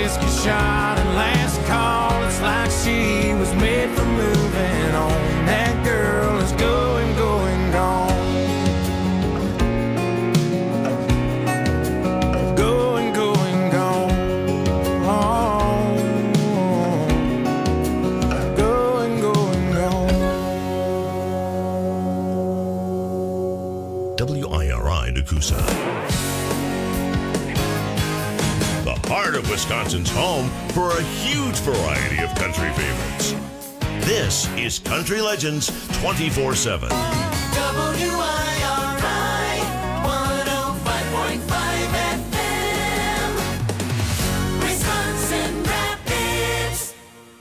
whiskey shot and last call. It's like she was made for moving on. That girl is going, going, gone. Going, going, gone. Going, going, gone. WIRI Nakusa. Heart of Wisconsin's home for a huge variety of country favorites. This is Country Legends 24/7. WIRI 105.5 FM, Wisconsin Rapids.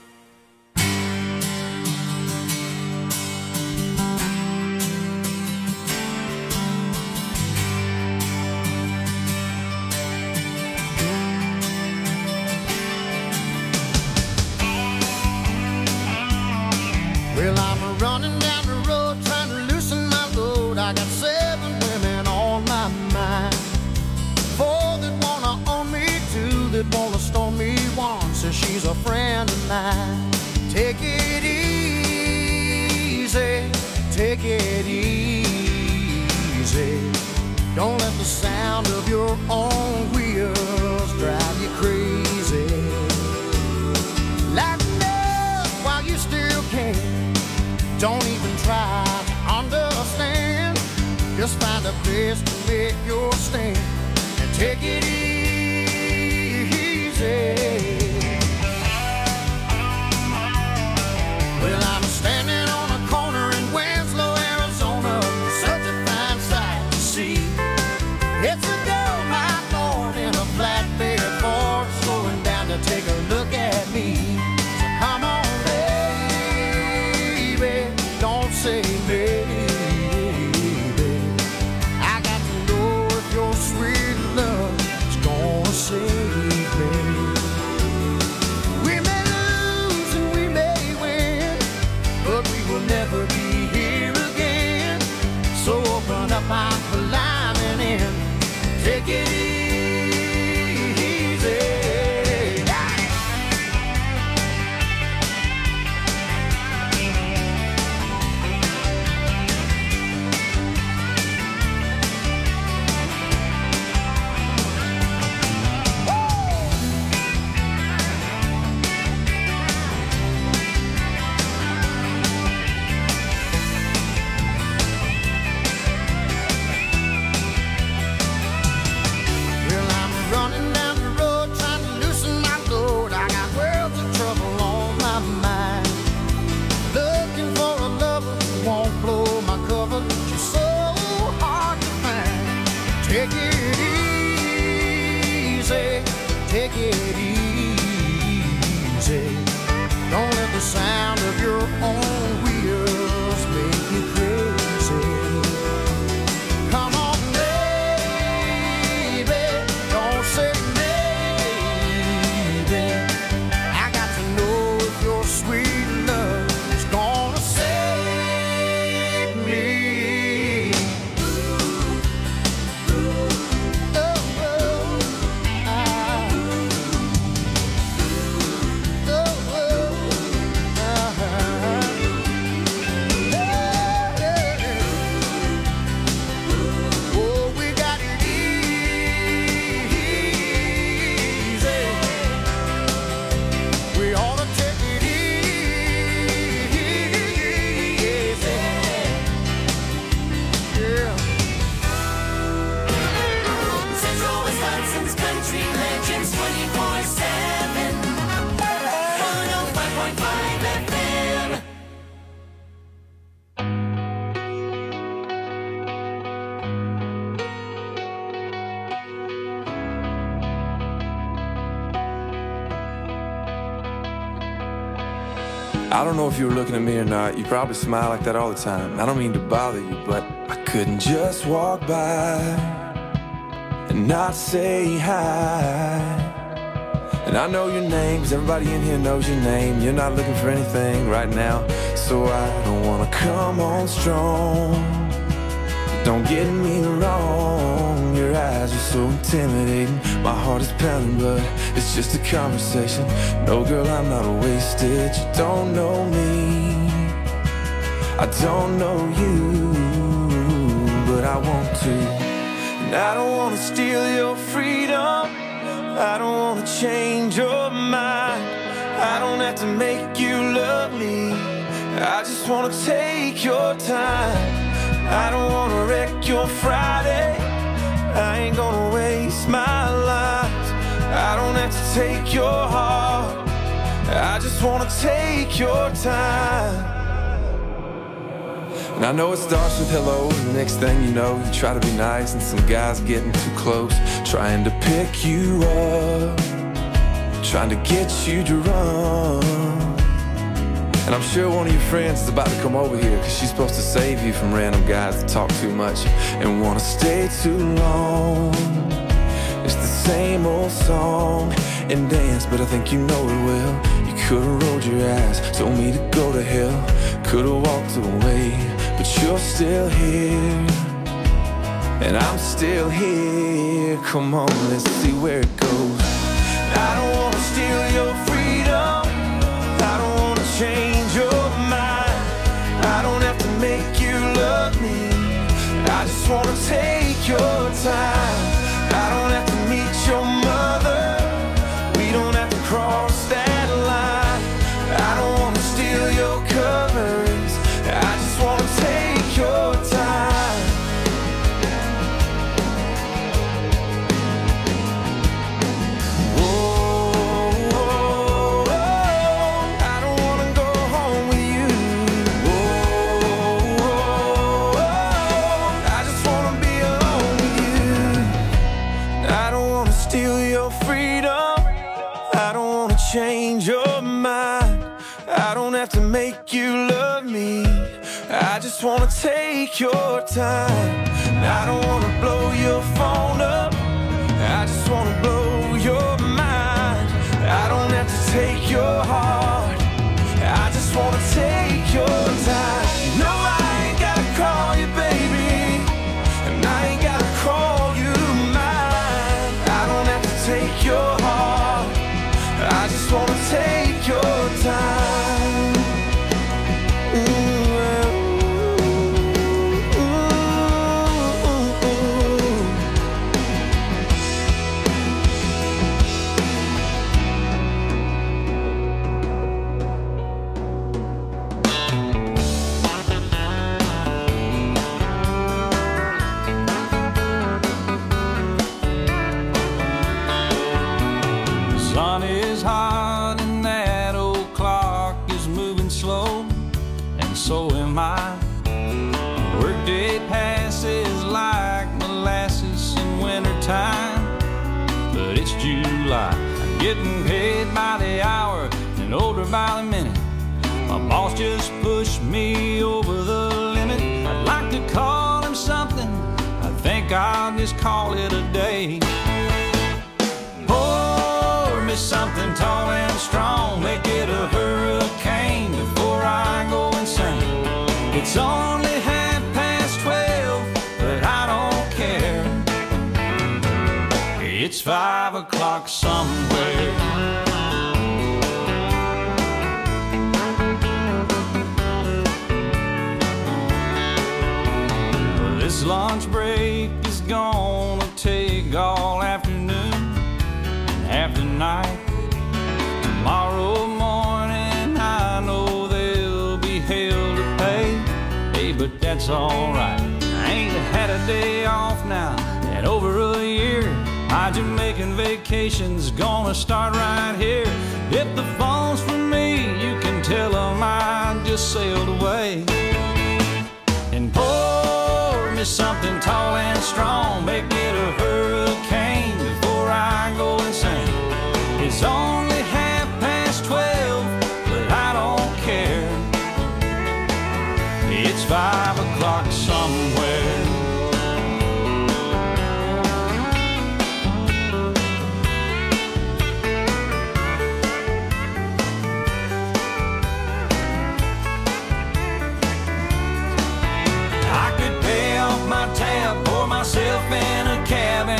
Well, I'm running down the road trying to loosen my load. I got 7 women on my mind. 4 that wanna own me, 2 that wanna stone me. 1 says she's a friend of mine. Take it easy, take it easy. Don't let the sound of your own wheels drive you crazy. Lighten up while you still can. Don't even try to understand. Just find a place to make your stand and take it easy. Well, I'm standing on a corner in Winslow, Arizona. Such a fine sight to see. It's a dull night morning in a flatbed Ford, slowing down to take a look at me. So come on, say baby, I got to know if your sweet love is gonna save me. We may lose and we may win, but we will never be here again. So open up my climbing in, take it easy. Take it easy, take it easy. Don't let the sound of your own wheels make you crazy. Come on, baby, don't say maybe. I got to know if your sweet love is gonna save me. I don't know if you were looking at me or not. You probably smile like that all the time. I don't mean to bother you, but I couldn't just walk by and not say hi. And I know your name, 'cause everybody in here knows your name. You're not looking for anything right now, so I don't wanna come on strong. Don't get me wrong, you're eyes are so intimidating. My heart is pounding, but it's just a conversation. No, girl, I'm not wasted. You don't know me, I don't know you, but I want to. And I don't want to steal your freedom, I don't want to change your mind, I don't have to make you love me, I just want to take your time. I don't want to wreck your Friday, I ain't gonna waste my life. I don't have to take your heart, I just want to take your time. And I know it starts with hello, and the next thing you know, you try to be nice, and some guy's getting too close, trying to pick you up, trying to get you to run. And I'm sure one of your friends is about to come over here, cause she's supposed to save you from random guys that talk too much and wanna stay too long. It's the same old song and dance, but I think you know it well. You could've rolled your eyes, told me to go to hell, could've walked away, but you're still here, and I'm still here. Come on, let's see where it goes. I don't wanna steal your freedom, I don't wanna change your mind, I don't have to make you love me, I just wanna take your time. I don't have to meet your mother, we don't have to cross that line, I don't wanna steal your covers, I just wanna take your time. Change your mind, I don't have to make you love me, I just wanna take your time. I don't wanna blow your phone up, I just wanna blow your mind. I don't have to take your heart, I just wanna take your time. No, I ain't gotta call you baby, and I ain't gotta call you mine. I don't have to take your heart, I just wanna take your time. So am I. Workday passes like molasses in wintertime, but it's July. I'm getting paid by the hour and older by the minute. My boss just pushed me over the limit. I'd like to call him something, I think I'll just call it a day. Pour me something tall and strong, make it a hurricane before I go insane. It's only 12:30, but I don't care. It's 5 o'clock somewhere. This lunch break is gonna take all afternoon and half the night. Tomorrow morning I know there'll be hell to pay, hey, but that's alright. I ain't had a day off now in over a year. My Jamaican vacation's gonna start right here. If the phone's for me, you can tell them I just sailed away. And pour me something tall and strong, make it a hurricane before I go insane. It's only 12:30, but I don't care. It's 5 o'clock somewhere. I could pay off my tab, pour myself in a cab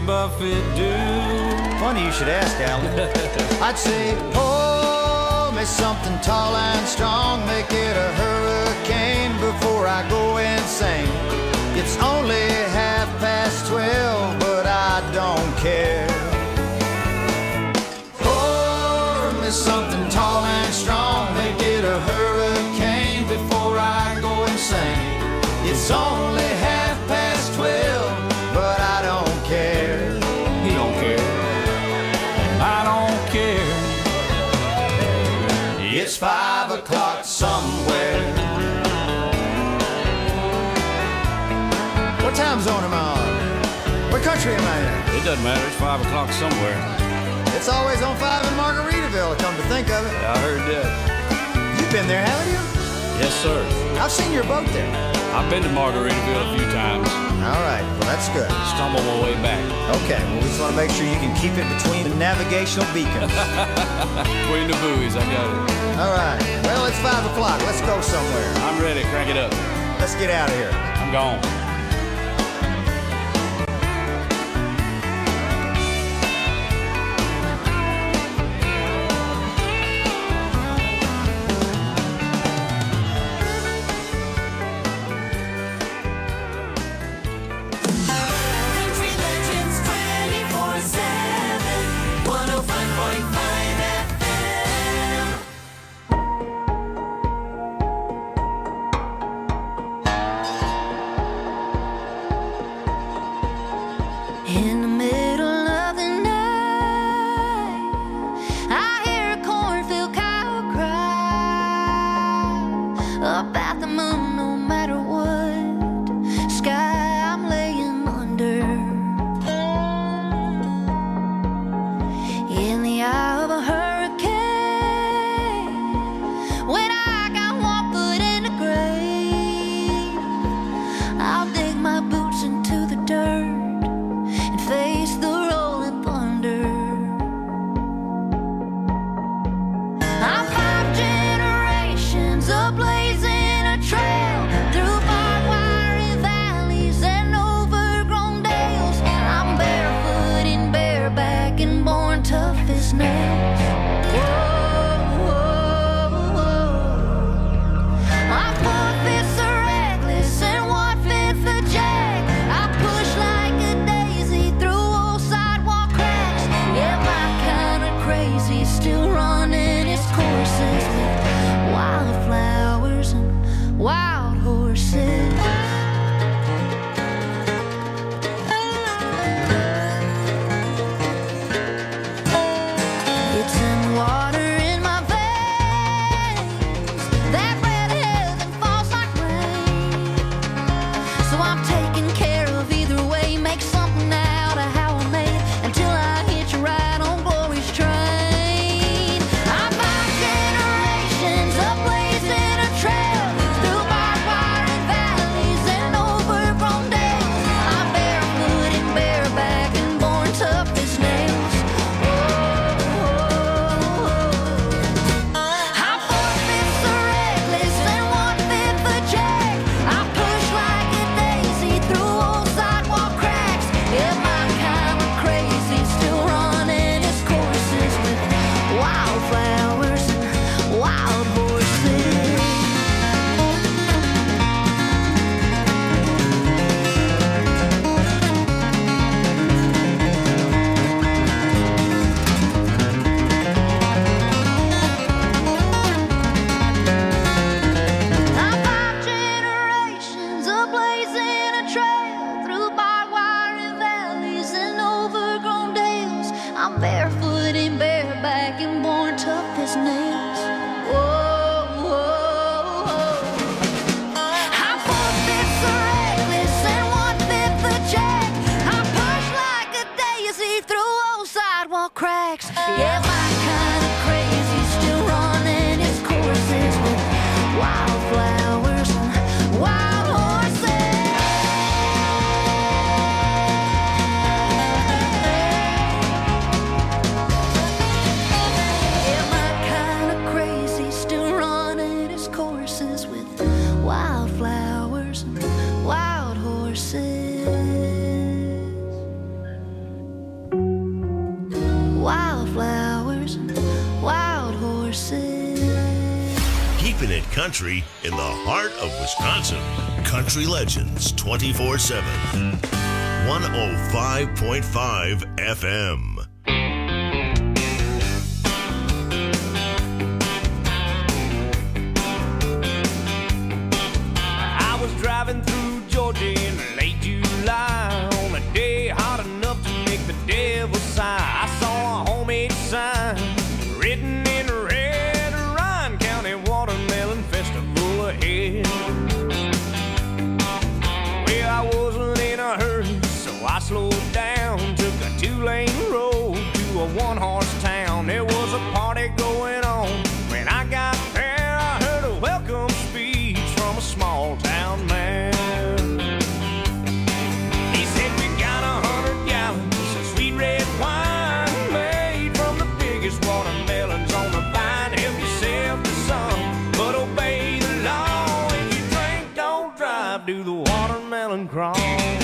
Buffett do? Funny you should ask, Alan. I'd say, pour me something tall and strong, make it a hurricane before I go insane. It's only 12:30, but I don't care. Pour me something tall and strong, make it a hurricane before I go insane. It's only 12:30, but I don't care. He don't care. I don't care. It's 5 o'clock somewhere. What time zone am I on? What country am I in? It doesn't matter. It's 5 o'clock somewhere. It's always on 5 in Margaritaville, come to think of it. I heard that. You've been there, haven't you? Yes, sir. I've seen your boat there. I've been to Margaritaville a few times. All right, well, that's good. Stumble my way back. Okay, well, we just want to make sure you can keep it between the navigational beacons. Between the buoys, I got it. All right, well, it's 5 o'clock. Let's go somewhere. I'm ready. Crank it up. Let's get out of here. I'm gone. Country Legends 24/7, 105.5 FM. In the middle of the night, I hear a cornfield cow cry up at the moon. No matter what sky I'm laying under, in the eye of a hurricane, when I got 1 foot in the grave, I'll dig my boots into the dirt and face the rolling thunder. I'm 5 generations, a blazing a trail through country in the heart of Wisconsin. Country Legends 24/7. 105.5 FM. I was driving through Georgia in late July on a day hot enough to make the devil sigh. I saw a homemade sign written in red, Ryan County Watermelon Festival ahead. Well, I wasn't in a hurry, so I slowed down, took a 2-lane road to a 1-horse town. There was a party going on. When I got there, I heard a welcome speech from a small town man. He said, we got 100 gallons of sweet red wine made from the biggest watermelons on the vine. Help yourself to some, but obey the law. If you drink, don't drive, do the watermelon crawl.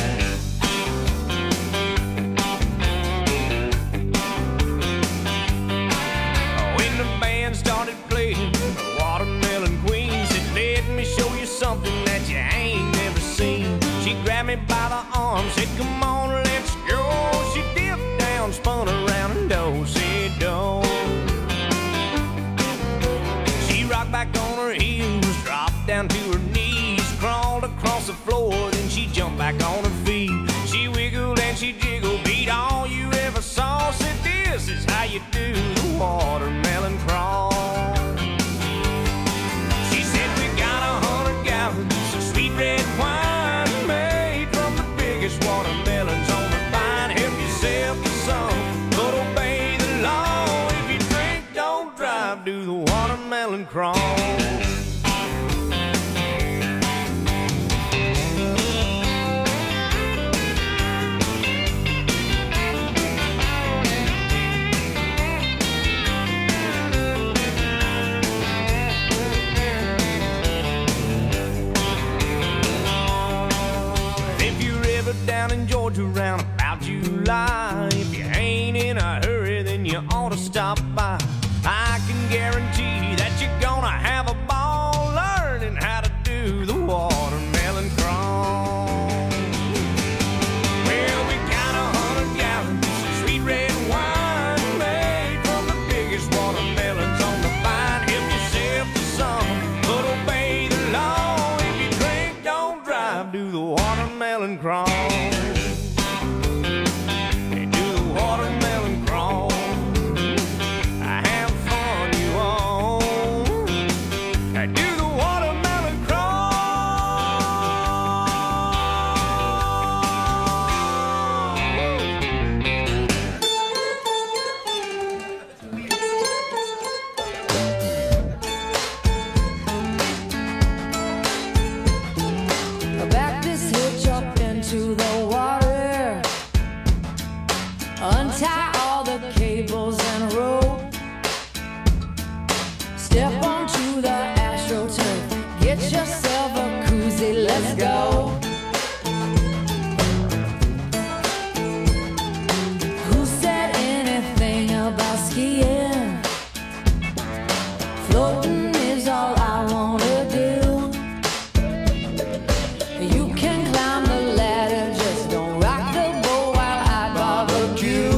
When the band started playing, the Watermelon Queen said, let me show you something that you ain't never seen. She grabbed me by the arm, said, come on, let's go. She dipped down, spun around, and do-si-do. She rocked back on her heels, dropped down to her knees, crawled across the floor, then she jumped back on her feet. She wiggled and she jiggled, beat all you ever saw. Said, this is how you do the watermelon crawl. She said, we got 100 gallons of sweet red wine made from the biggest watermelons on the vine. Help yourself to some, but obey the law. If you drink, don't drive, do the watermelon crawl. Down in Georgia around about July, if you ain't in a hurry, then you ought to stop by. I can guarantee that you're gonna have a ball learning how to do the watermelon crawl. Well, we got 100 gallons of sweet red wine made from the biggest watermelons on the vine. Help yourself to some, but obey the law. If you drink, don't drive, do the watermelon crawl. They do the watermelon crawl. Have fun, you all. They do the watermelon crawl. Back this hitch up into the water, untie all the cables and rope, step onto the AstroTurf, get yourself a koozie, let's go. Who said anything about skiing? Floating is all I wanna do. You can climb the ladder, just don't rock the boat while I barbecue.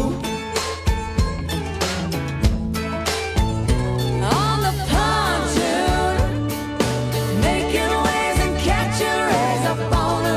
On the pontoon, making waves and catching rays up on the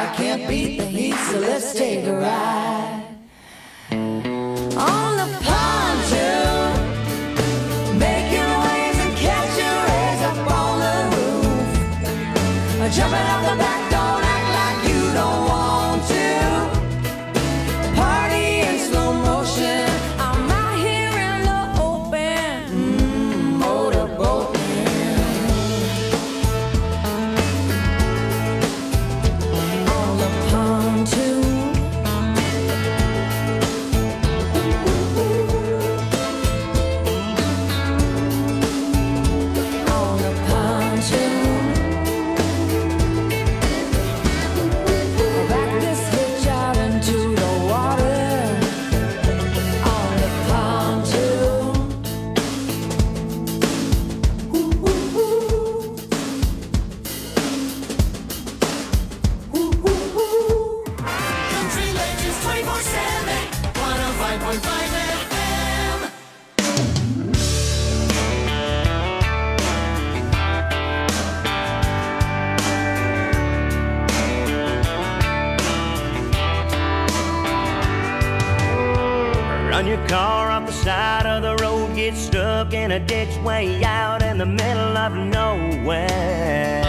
I can't beat the heat, so let's take a ride. On the pontoon, making waves and catching rays up on the roof. Jumping out the back, don't act like you don't want to. Party in slow motion, I'm out here in the open, motorboating. On the pontoon. On the pontoon. Back this hitch out into the water. On the pontoon. Country Legends 24/7, 105.5 FM. Run your car off the side of the road, get stuck in a ditch way out in the middle of nowhere.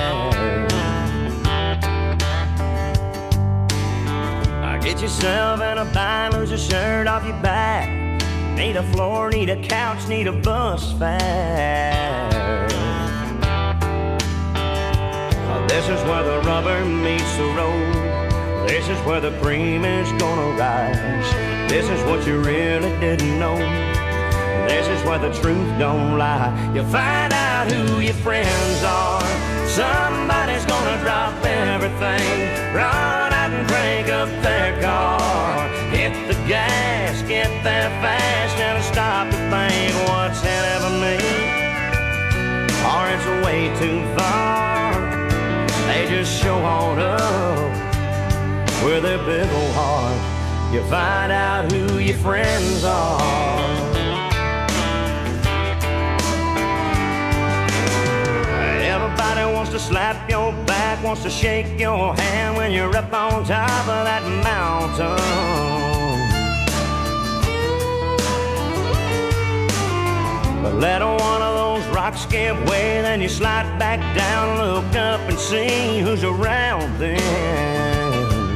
Get yourself in a bind, lose a shirt off your back. Need a floor, need a couch, need a bus fare. This is where the rubber meets the road. This is where the cream is gonna rise. This is what you really didn't know. This is where the truth don't lie. You find out who your friends are. Somebody's gonna drop everything, run out and crank up their car. Hit the gas, get there fast, and stop to think what's in it for me. Or it's way too far. They just show on up with their big old heart. You find out who your friends are. Everybody wants to slap your back, wants to shake your hand when you're up on top of that mountain. But let one of those rocks give way, then you slide back down, look up and see who's around then.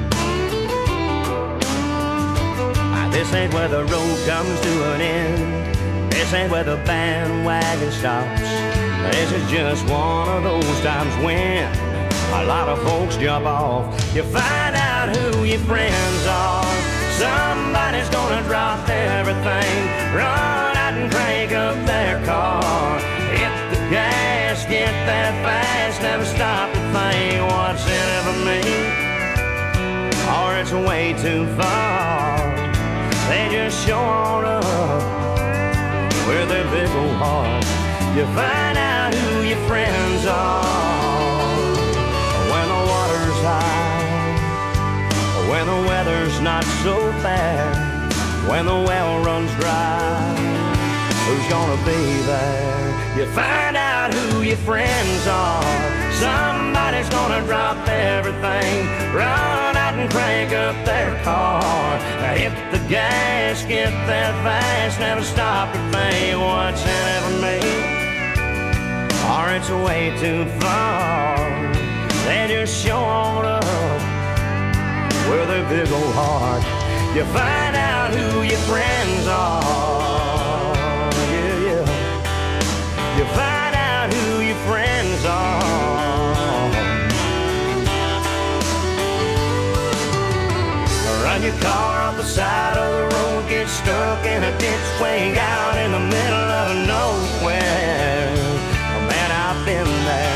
This ain't where the road comes to an end. This ain't where the bandwagon stops. This is just one of those times when a lot of folks jump off. You find out who your friends are. Somebody's gonna drop everything, run out and crank up their car. Hit the gas, get there fast, never stop to think what's in it for me. Or it's way too far. They just show on up with their big old heart. You find out who your friends are when the water's high, when the weather's not so bad, when the well runs dry. Who's gonna be there? You find out who your friends are. Somebody's gonna drop everything, run out and crank up their car. Hit the gas, get there fast, never stop to think what's in it for me. Or it's way too far. They just show on up with their big old heart. You find out who your friends are. Yeah, yeah. You find out who your friends are. Run your car off the side of the road, get stuck in a ditch way out in the middle of nowhere. Oh, man, I've been there.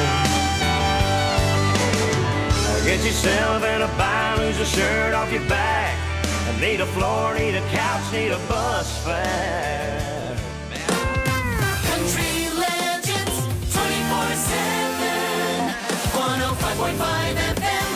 Get yourself in a bind, lose a shirt off your back. Need a floor, need a couch, need a bus fare. Country Legends 24/7, 105.5 FM.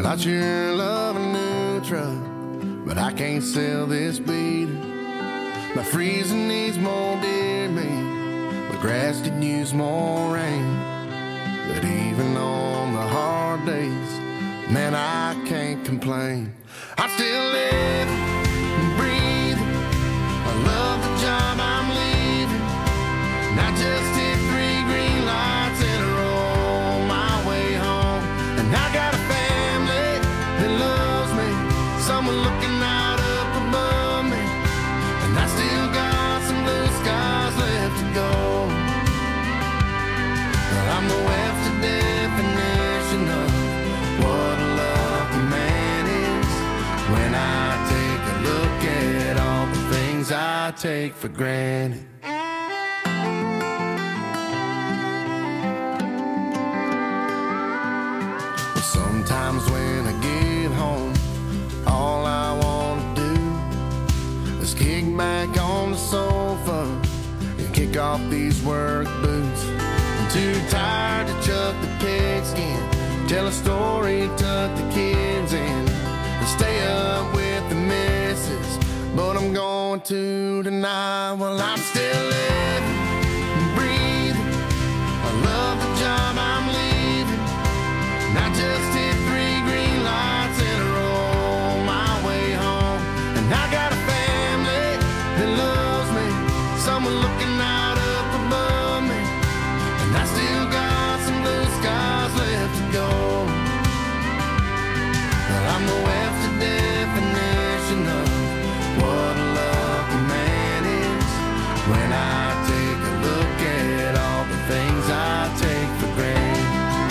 Well, I sure love a new truck, but I can't sell this beater. My freezing needs more deer meat, my grass could use more rain. But even on the hard days, man, I can't complain. I still live and breathe. I love the job I'm leaving. And I just hit 3 green lights in a row on my way home. And I got a family that loves me, someone looking out up above me. And I still got some blue skies left to go. Well, I'm the Webster definition of what a lucky man is. When I take a look at all the things I take for granted. Sometimes when I get home, all I want to do is kick back on the sofa and kick off these work boots. I'm too tired to chuck the pigskin, tell a story, tuck the kids in, and stay up with the missus. But I'm going to tonight. Well, I'm still living and breathing. I love the job I'm leaving. And I just hit 3 green lights in a row on my way home. And I got a family that loves me, someone looking out up above me. And I still got some blue skies left to go. Well, I'm the Webster definition of what a lucky man is. When I take a look at all the things I take for granted.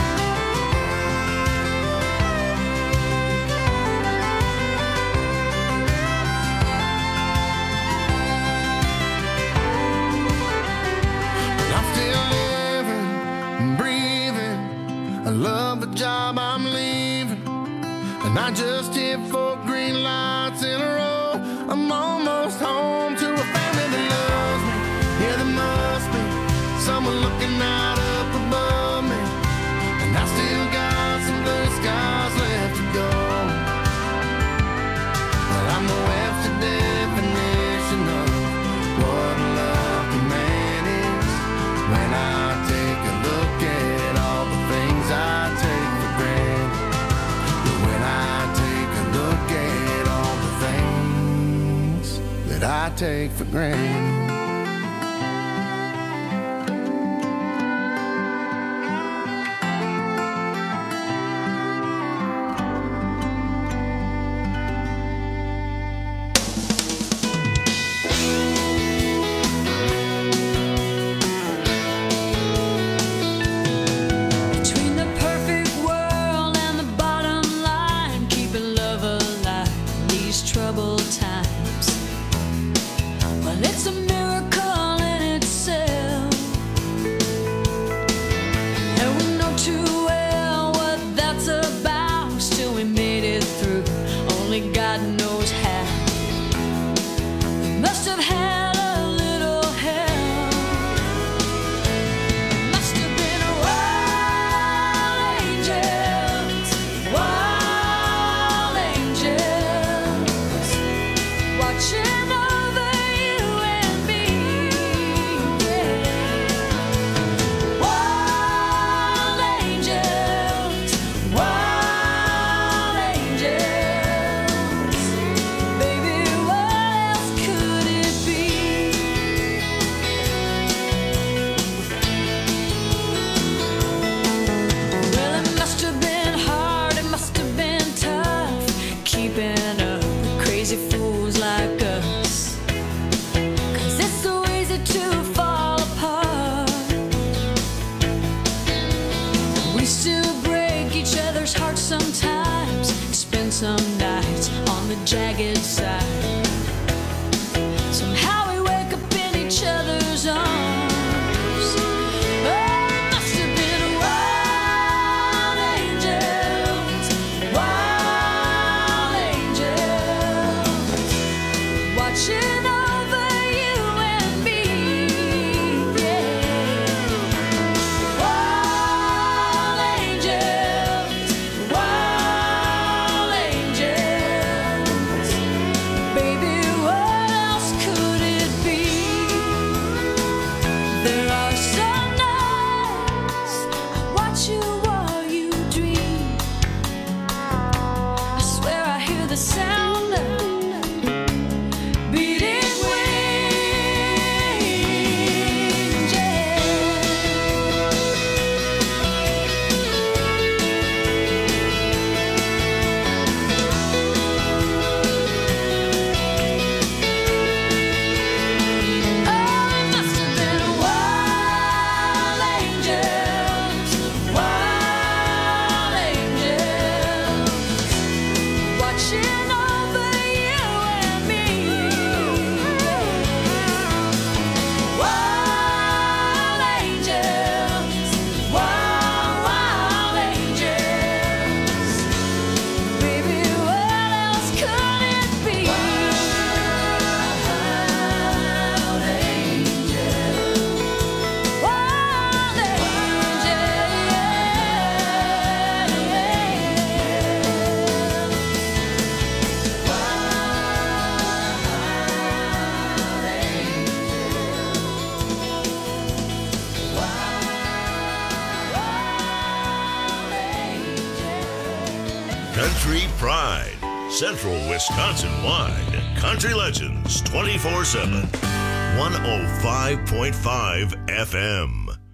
I'm still living and breathing. I love the job I'm leaving. And I just hit 4 green lights in a row. I'm almost home to a family that loves me. Yeah, there must be someone looking out up above me. And I still got some blue skies left to go. Well, I'm the Webster definition of what a lucky man is. When I take a look at all the things I take for granted. When I take a look at all the things that I take for granted. Between the perfect world and the bottom line, keeping love alive in these troubled times. Well, it's a miracle in itself, and we know too well what that's about. Still, we made it through. Only God knows how. We must have had a little help. Must have been wild angels, watching over you and me. Yeah. Wild angels, baby, what else could it be? Well, it must have been hard, it must have been tough, keeping up with crazy fools like us. 'Cause it's so easy to fall apart. We still break each other's hearts sometimes, spend some nights on the jagged side. Somehow we wake up in each other's arms. Oh, it must have been wild angels, watching over you and me. Yeah. Wild Country Pride. Central Wisconsin-wide. Country Legends 24/7. 105.5 FM.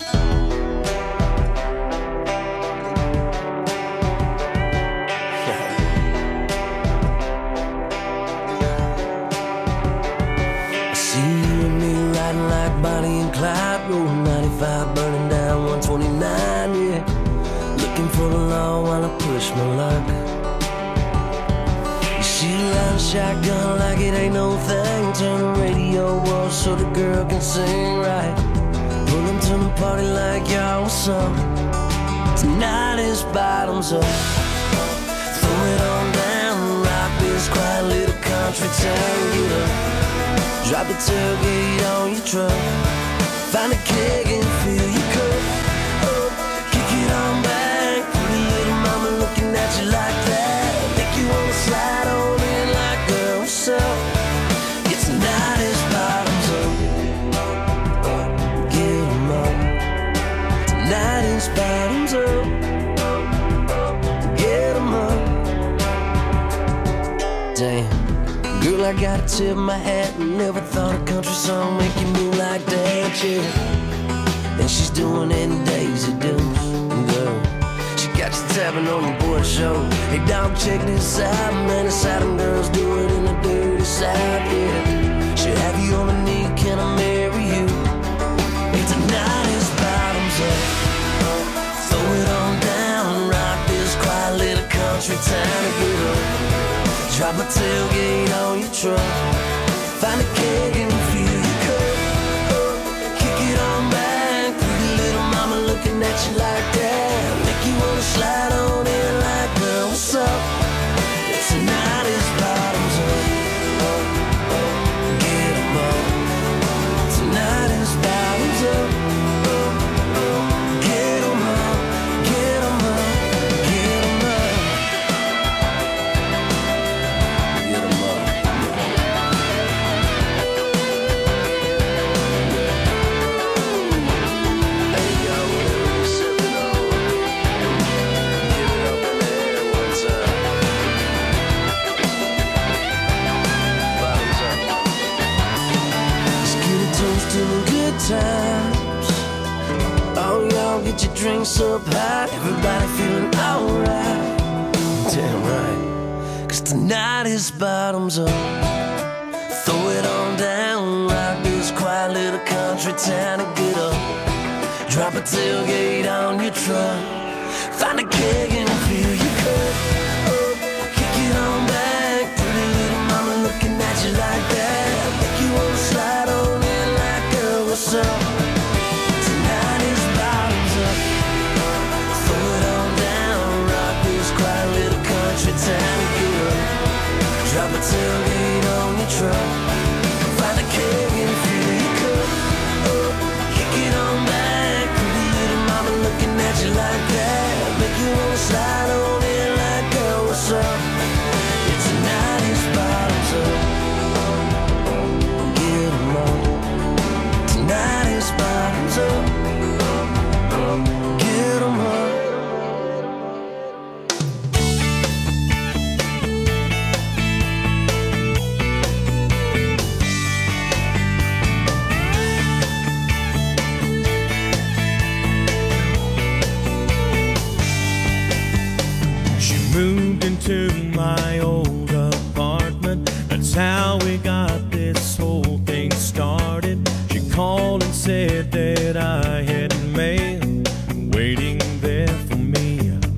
Bonnie and Clyde, rolling 95, burning down 129, yeah. Looking for the law while I push my luck. You see a loud shotgun like it ain't no thing. Turn the radio off so the girl can sing right. Pull them to the party like y'all was up. Tonight is bottoms up. Throw it on down, rock this quiet little country town. Get up. Drop the tailgate on your truck. Find a keg and fill your cup up. Kick it on back. Pretty little mama looking at you like that. Make you wanna slide on in like, girl, what's up? It's tonight is bottoms up. Get 'em up. Tonight is bottoms up. Get 'em up. Damn. Girl, I gotta tip my hat and never thought a country song make you move like that, yeah. And she's doing it in Daisy Dukes, girl. She got you tapping on the board show. Hey, dog, check this out, man. The Southern girls do it in the dirty South, yeah. She'll have you on the knee, can I marry you? Hey, tonight is bottoms up. Throw it on down, rock this quiet little country town to get up. Drop a tailgate on your truck. Find a keg and fill your cup up. Kick it on back. Pretty little mama looking at you like that. Make you wanna slide on in like, girl, what's up? Tonight is bottoms up. Get 'em up. Tonight is bottoms up. Get 'em up. Get 'em up. Get 'em up. Times. Oh, y'all get your drinks up high. Everybody feeling alright. Damn right. 'Cause tonight is bottoms up. Throw it on down. Rock this quiet little country town and get up. Drop a tailgate on your truck. Find a keg and fill your cup up. Kick it on back. Pretty little mama looking at you like that. Make you wanna slide on in like, girl, what's up? Tonight is bottoms up. Throw it on down. Rock this quiet little country town and get up. Drop a tailgate on your truck. Find a keg and fill your cup up. Kick it on back. Pretty little mama looking at you like that. Make you wanna slide on in like, girl, what's up? Yeah, tonight is bottoms up. Get 'em up. Tonight is bottoms up. Get 'em up. Moved into my old apartment. That's how we got this whole thing started. She called and said that I had mail waiting there for me.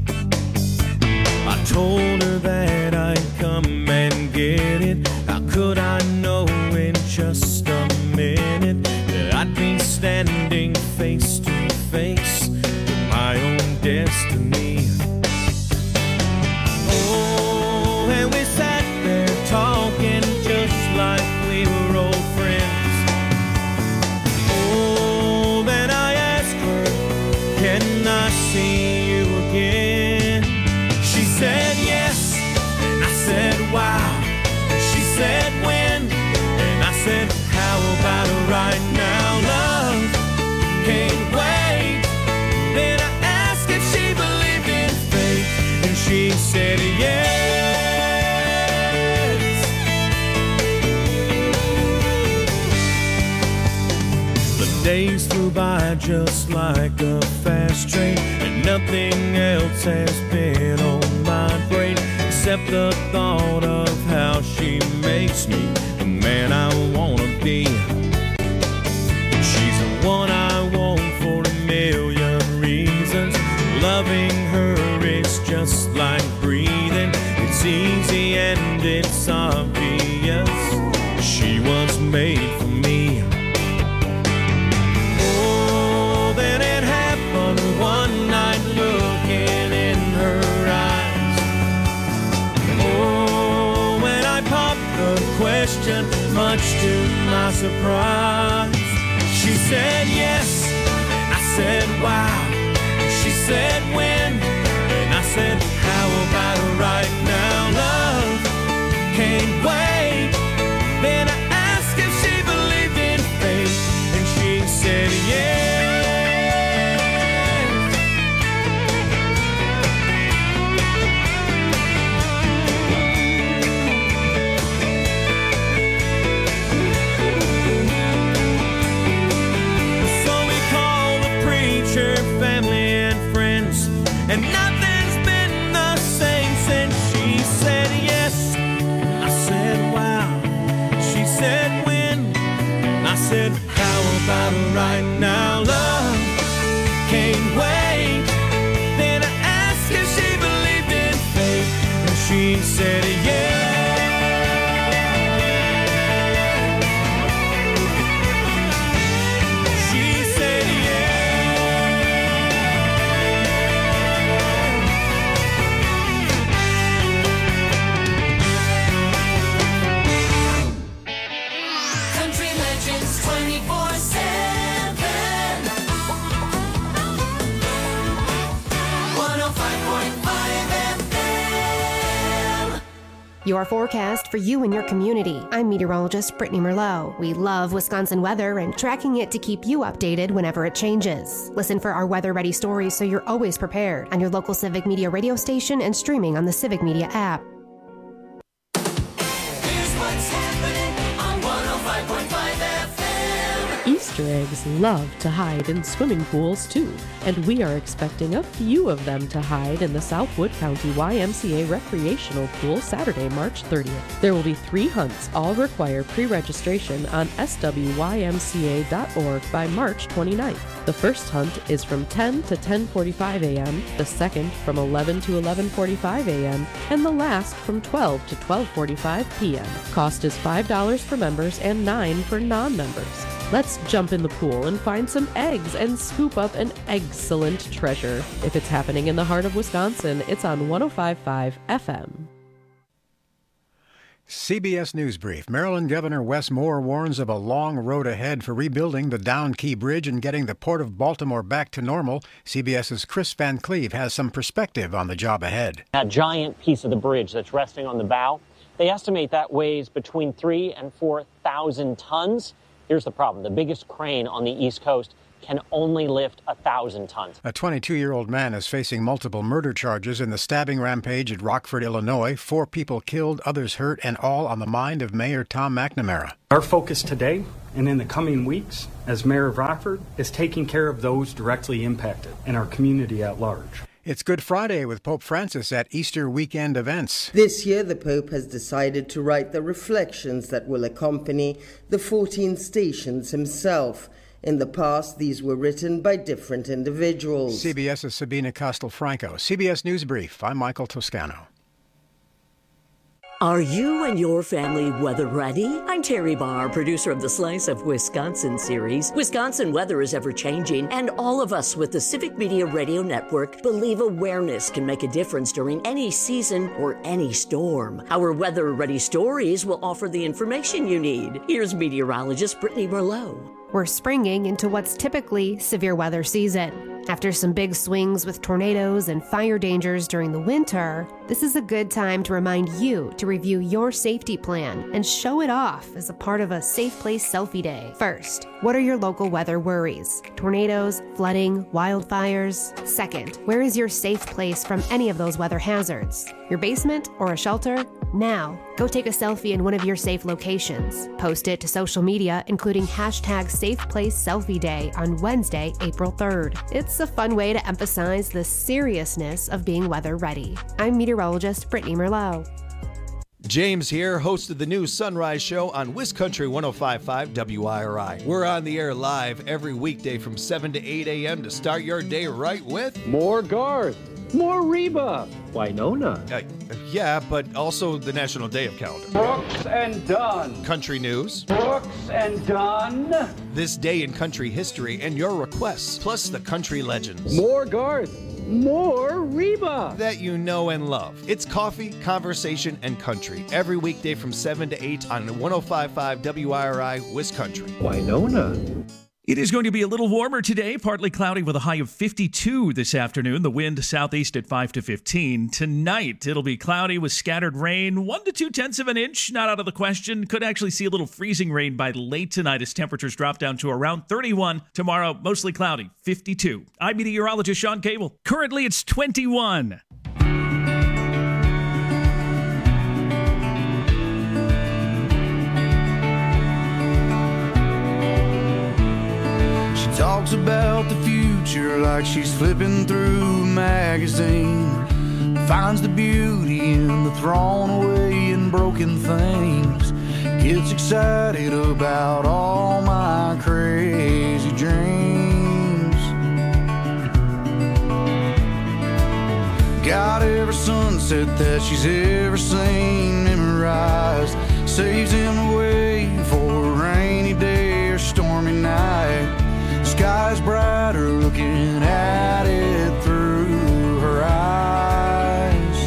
I told her that I'd come and get it. How could I know in just a minute that I'd be standing face to face with my own destiny? And we sat there talking just like we were old friends. Oh, then I asked her, can I see you again? She said yes, and I said wow. She said when, and I said how about right now? Love can't wait. Then I asked if she believed in fate, and she said yes. ride just like a fast train, and nothing else has been on my brain except the thought of how she makes me the man I wanna be. She's the one I want for a million reasons. Loving her is just like breathing. It's easy and it's obvious. She was made for me. Oh, then it happened one night, looking in her eyes. Oh, when I popped the question, much to my surprise, she said yes. I said wow. She said when, and I said how about right now? Love can't wait. Then I asked if she believed in fate, and she said yes. So we called the preacher, family and friends, and nothing's been the same since she said yes. I said wow. She said when. I said how about right now? Love can't wait. Then I asked if she believed in fate, and she said yes. She said Country Legends 24/7. 105.5 FM. Your forecast for you and your community. I'm meteorologist Brittany Merlot. We love Wisconsin weather and tracking it to keep you updated whenever it changes. Listen for our weather-ready stories so you're always prepared on your local Civic Media radio station and streaming on the Civic Media app. Here's what's happening on 105.5 FM. Easter eggs love to hide in swimming pools too, and we are expecting a few of them to hide in the Southwood County YMCA recreational pool Saturday, March 30th. There will be 3 hunts. All require pre-registration on swymca.org by March 29th. The first hunt is from 10 to 10:45 a.m., the second from 11 to 11:45 a.m., and the last from 12 to 12:45 p.m. Cost is $5 for members and $9 for non-members. Let's jump in the pool and find some eggs and scoop up an excellent treasure. If it's happening in the heart of Wisconsin, it's on 105.5 FM. CBS News Brief. Maryland Governor Wes Moore warns of a long road ahead for rebuilding the Down Key Bridge and getting the Port of Baltimore back to normal. CBS's Chris Van Cleve has some perspective on the job ahead. That giant piece of the bridge that's resting on the bow, they estimate that weighs between 3,000 and 4,000 tons. Here's the problem. The biggest crane on the East Coast can only lift 1,000 tons. A 22-year-old man is facing multiple murder charges in the stabbing rampage at Rockford, Illinois. 4 people killed, others hurt, and all on the mind of Mayor Tom McNamara. Our focus today and in the coming weeks as Mayor of Rockford is taking care of those directly impacted and our community at large. It's Good Friday with Pope Francis at Easter weekend events. This year, the Pope has decided to write the reflections that will accompany the 14 stations himself. In the past, these were written by different individuals. CBS's Sabina Castelfranco. CBS News Brief. I'm Michael Toscano. Are you and your family weather ready? I'm Terry Barr, producer of the Slice of Wisconsin series. Wisconsin weather is ever changing, and all of us with the Civic Media Radio Network believe awareness can make a difference during any season or any storm. Our weather ready stories will offer the information you need. Here's meteorologist Brittany Merlot. We're springing into what's typically severe weather season. After some big swings with tornadoes and fire dangers during the winter, this is a good time to remind you to review your safety plan and show it off as a part of a Safe Place Selfie Day. First, what are your local weather worries? Tornadoes, flooding, wildfires? Second, where is your safe place from any of those weather hazards? Your basement or a shelter? Now, go take a selfie in one of your safe locations. Post it to social media, including hashtag SafePlaceSelfieDay on Wednesday, April 3rd. It's a fun way to emphasize the seriousness of being weather ready. I'm meteorologist Brittany Merlot. James here, host of the new Sunrise Show on WisCountry 105.5 WIRI. We're on the air live every weekday from 7 to 8 a.m. to start your day right with more Garth, more Reba, Winona. Yeah, but also the National Day of Calendar. Brooks and Dunn. Country news. Brooks and Dunn. This day in country history and your requests, plus the country legends. More Garth. More Reba that you know and love. It's coffee, conversation, and country every weekday from 7 to 8 on 105.5 WIRI WisCountry. Winona. It is going to be a little warmer today, partly cloudy with a high of 52 this afternoon. The wind southeast at 5 to 15. Tonight, it'll be cloudy with scattered rain, 1 to 2/10 of an inch, not out of the question. Could actually see a little freezing rain by late tonight as temperatures drop down to around 31. Tomorrow, mostly cloudy, 52. I'm meteorologist Sean Cable. Currently, it's 21. Talks about the future like she's flipping through a magazine. Finds the beauty in the thrown away and broken things. Gets excited about all my crazy dreams. Got every sunset that she's ever seen memorized. Saves him away for a rainy day or stormy night. Sky's brighter looking at it through her eyes.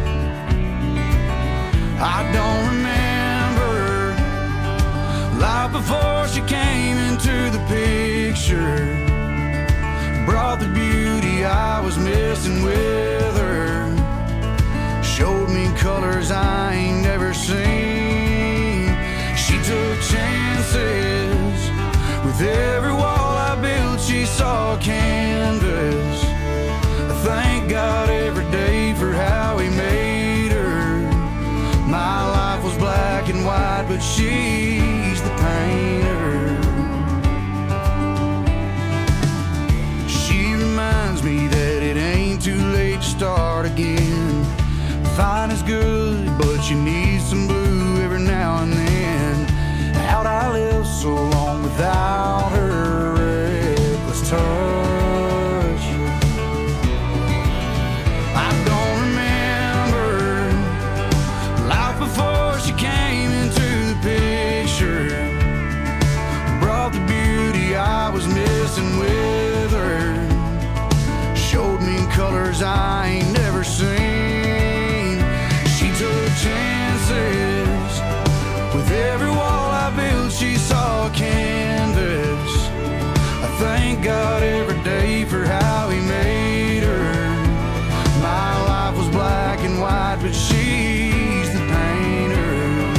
I don't remember life before she came into the picture. Brought the beauty I was missing with her. Showed me colors I ain't never seen. She took chances with every wall I built, she saw canvas. I thank God every day for how he made her. My life was black and white, but she's the painter. She reminds me that it ain't too late to start again. Fine is good, but you need some blue every now and then. How'd I live so long without her reckless touch? I don't remember life before she came into the picture. Brought the beauty I was missing with her. Showed me colors I ain't never seen. She took chances with every wall I built, she saw canvas. I thank God every day for how he made her. My life was black and white, but she's the painter.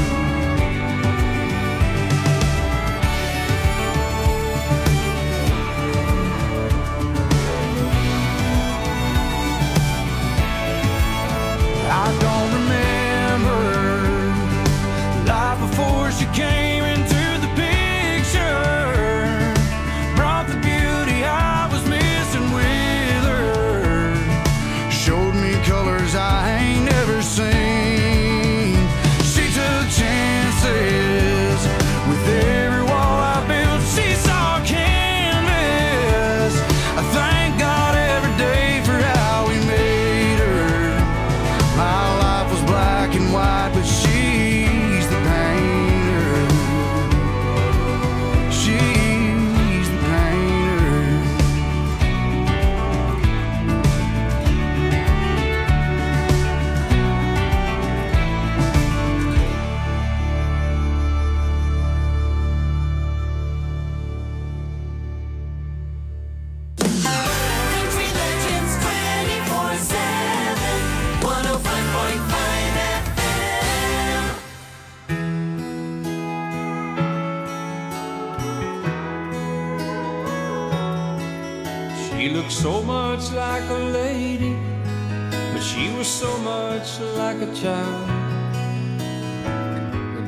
I don't remember life before she came into the picture. Brought the beauty I was missing with her. Showed me colors I ain't never seen. She took chances with every wall I built. She saw canvas. I thank God every day for how he made her. My life was black and white, but she's the painter. She's the painter. Country Legends 24/7, 105.5 FM. She looked so much like a lady, but she was so much like a child.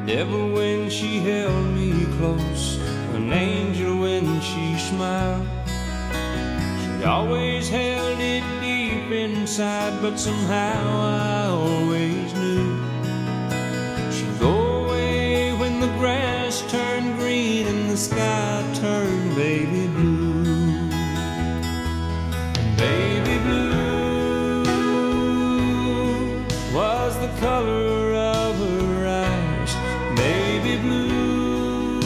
devil when she held me close, an angel when she smiled. She always held it deep inside, but somehow I always knew she'd go away when the grass turned green and the sky turned baby blue. And baby blue was the color of her eyes, baby blue,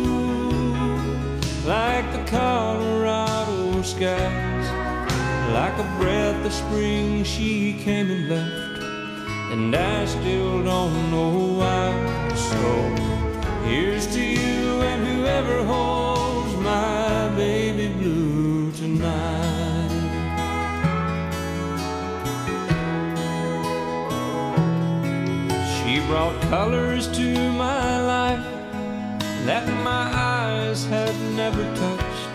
like the Colorado skies, like a breath of spring she came and left, and I still don't know why. So here's to you and whoever holds my baby blue tonight. She brought colors to my life that my eyes had never touched.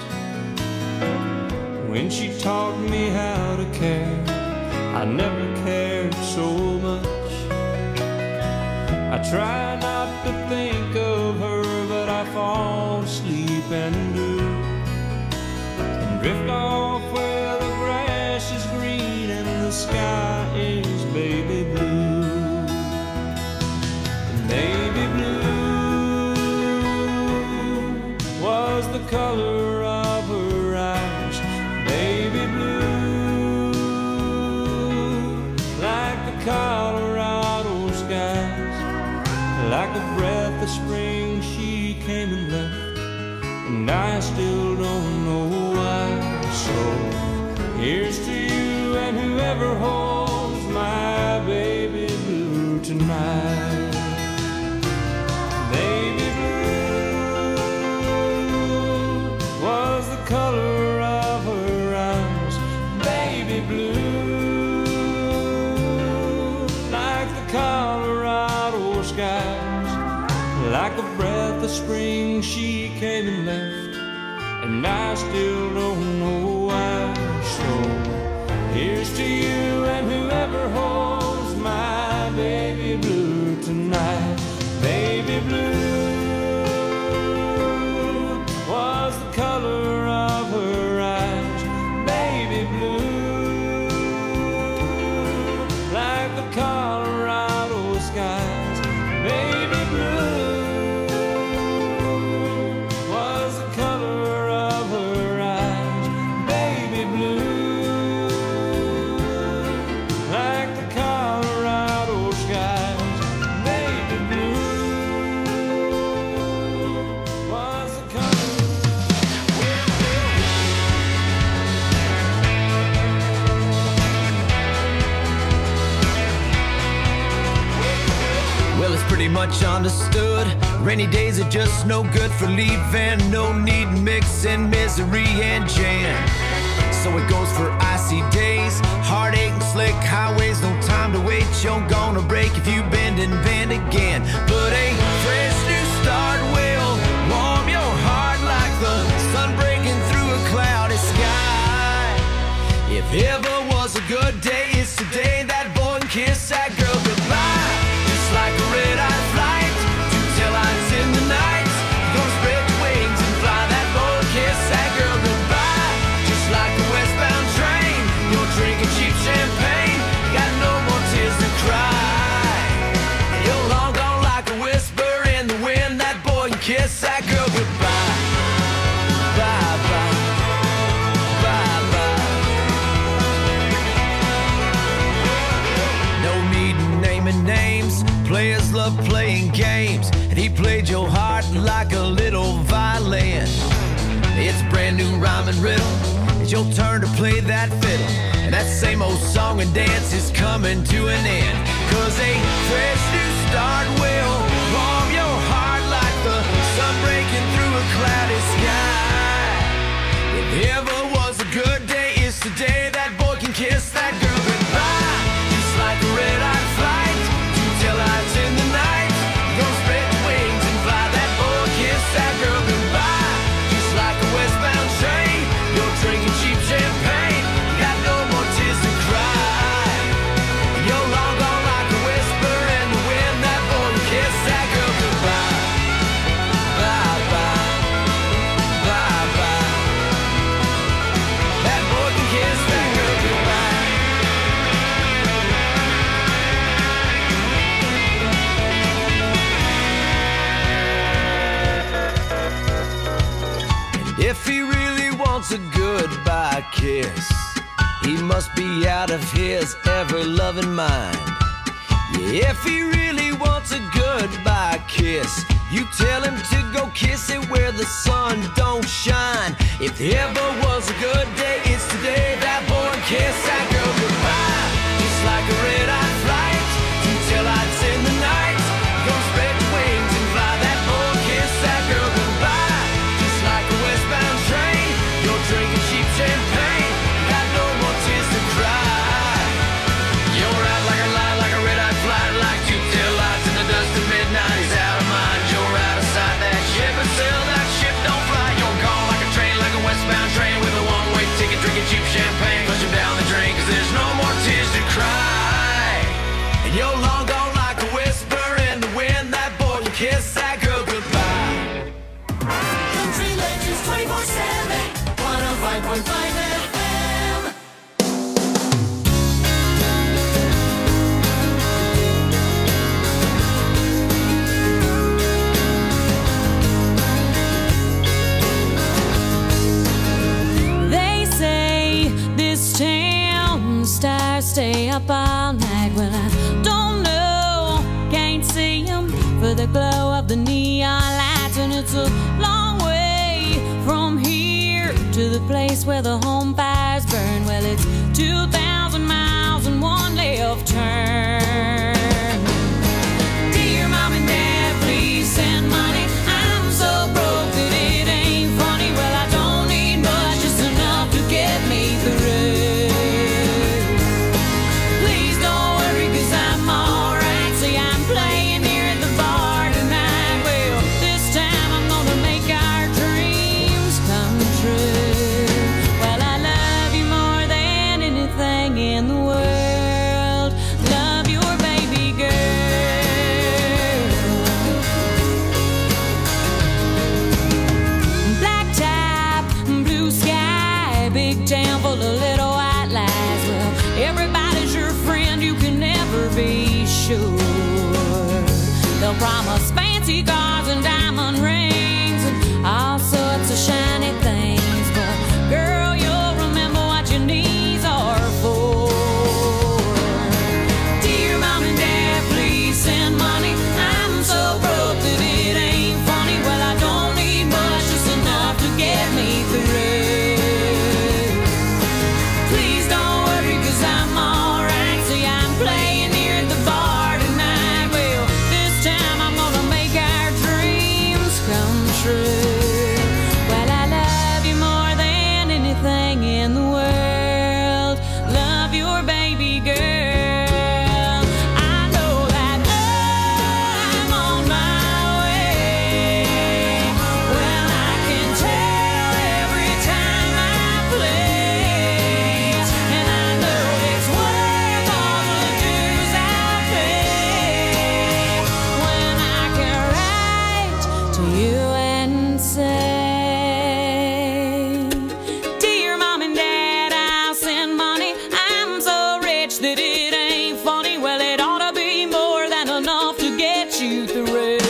When she taught me how to care, I never cared so much. I try not to think of her, but I fall asleep and do, and drift off where the grass is green and the sky is baby blue. And baby blue was the color of her eyes, baby blue, like the Colorado skies, like a breath of spring she came and left, and I still don't know why. So here's to you and whoever holds my baby blue tonight. Baby blue was the color of her eyes, baby blue, like the Colorado skies, like a breath of spring she came and left, and I still don't know why. So here's to you and whoever holds my baby blue tonight. Baby blue was the color of her eyes, baby blue, like the Colorado skies, baby blue was the color of her eyes, baby blue, like the Colorado skies, baby blue was the color. Well, it's pretty much understood. Rainy days are just no good for leaving. No need mixing misery and jam. So it goes for icy days, heartache and slick highways. No time to wait, you're gonna break if you bend and bend again. But a fresh new start will warm your heart like the sun breaking through a cloudy sky. If ever was a good day, it's today. That boy can kiss that girl goodbye. Just like a red-eye flight to tell lights in the night. Gonna spread your wings and fly. That boy can kiss that girl goodbye. Just like a westbound train, you're drinking cheap champagne. Got no more tears to cry. You're long gone like a whisper in the wind. That boy can kiss that girl goodbye. Bye bye. Bye bye. No need in naming names. Players love playing games, and he played your heart like a little violin. It's brand new rhyme and riddle. It's your turn to play that fiddle, and that same old song and dance is coming to an end. 'Cause a fresh new start will warm your heart like the sun breaking through a cloudy sky. If ever was a good day, it's today. That boy can kiss that girl goodbye. Just like a red-eye flight to tell lights in the night. Gonna spread your wings and fly. That boy kiss that girl goodbye. Just like a westbound train, you're drinking cheap champagne. Got no more tears to cry. You're long gone like a whisper in the wind. That boy kiss that girl goodbye. out of his ever-loving mind. Yeah, if he really wants a goodbye kiss, you tell him to go kiss it where the sun don't shine. If there ever was a good day, it's today. That boy kiss that girl goodbye, just like a red-eye flight till lights in the night. Go spread your wings and fly. That boy kiss that girl goodbye, just like a westbound train. You're drinking cheap champagne, got no more tears to cry. You're out like a light, like a red-eye flight, like two tail lights in the dust of midnight. He's out of mind, you're out of sight. That ship and sail, that ship don't fly. You're gone like a train, like a westbound train with a one-way ticket, drinking cheap champagne. Push him down the drain, 'cause there's no more tears to cry. And you're long gone like a whisper in the wind. That boy can kiss that girl goodbye. Country Legends 24/7, 105.5 FM. They say this town stars stay up all night. Well, I don't know, can't see them for the glow of the neon lights. And it's a long way from here to the place where the home fires burn. Well, it's 2,000 miles and one left turn. Dear Mom and Dad, please send money. I'm so broke that it ain't funny. Well, I don't need much, just enough to get me through. Please don't worry, 'cause I'm alright. See, I'm playing here at the bar tonight. Well, this time I'm gonna make our dreams come true. Well, I love you more than anything in the world. Love your baby girl. Black top, blue sky, big town full of little white lies. Well, everybody's your friend, you can never be sure. They'll promise fancy cars and diamond rings and all sorts of shiny things. But girl, you'll remember what your knees are for. Dear Mom and Dad, please send money. I'm so broke that it ain't funny. Well, I don't need much, just enough to get me through. Please don't worry, 'cause I'm alright. See, I'm playing here at the bar tonight. Well, this time I'm gonna make our dreams come true. Well, I love you more than anything in the world. Love your baby girl. I know that I'm on my way. Well, I can tell every time I play. And I know it's worth all the dues I pay. When I can write to you and say, Dear Mom and Dad, I'll send money. I'm so rich that it ain't funny. Well, it ought to be more than enough to get you through.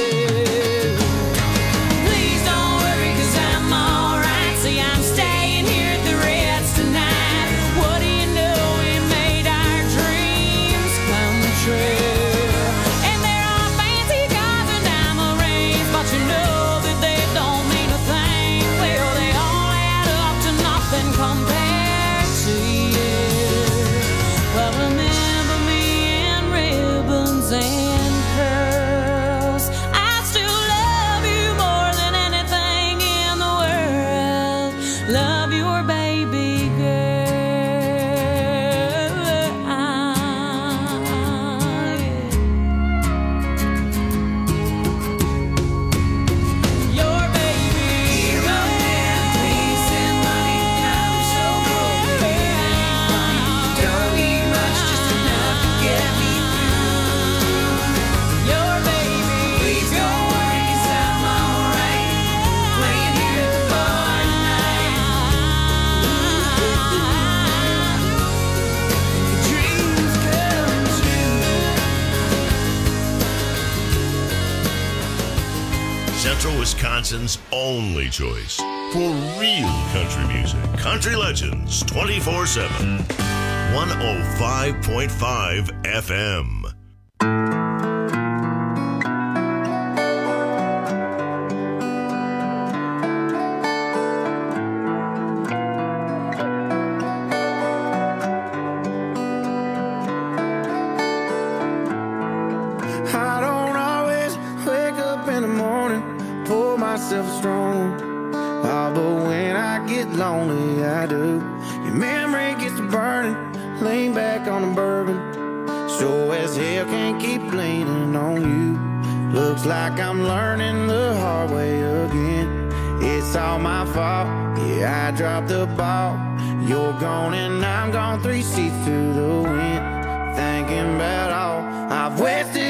Please don't worry, 'cause I'm alright. See, I'm staying here at the Ritz tonight. What do you know, we made our dreams come true. And there are fancy cars and diamond rings, but you know that they don't mean a thing. Well, they all add up to nothing compared to you. Well, remember me in ribbons and curls. I still love you more than anything in the world. Love your baby girl. Your baby girl. Please send money. I'm so broke that it ain't funny. Don't need much, just enough to get me through. Your baby. Please don't worry, 'cause I'm alright. Playing here at the bar tonight. Dreams come true. Central Wisconsin's only choice for real country music. Country Legends 24/7. 105.5 FM. I don't always wake up in the morning, pour myself a strong. Oh, but when I get lonely, I do. Your memory gets to burning, lean back on the bourbon. Sure as hell can't keep leaning on you. Looks like I'm learning the hard way again. It's all my fault, yeah, I dropped the ball. You're gone and I'm gone, 3 seats to the wind. Thinking about all I've wasted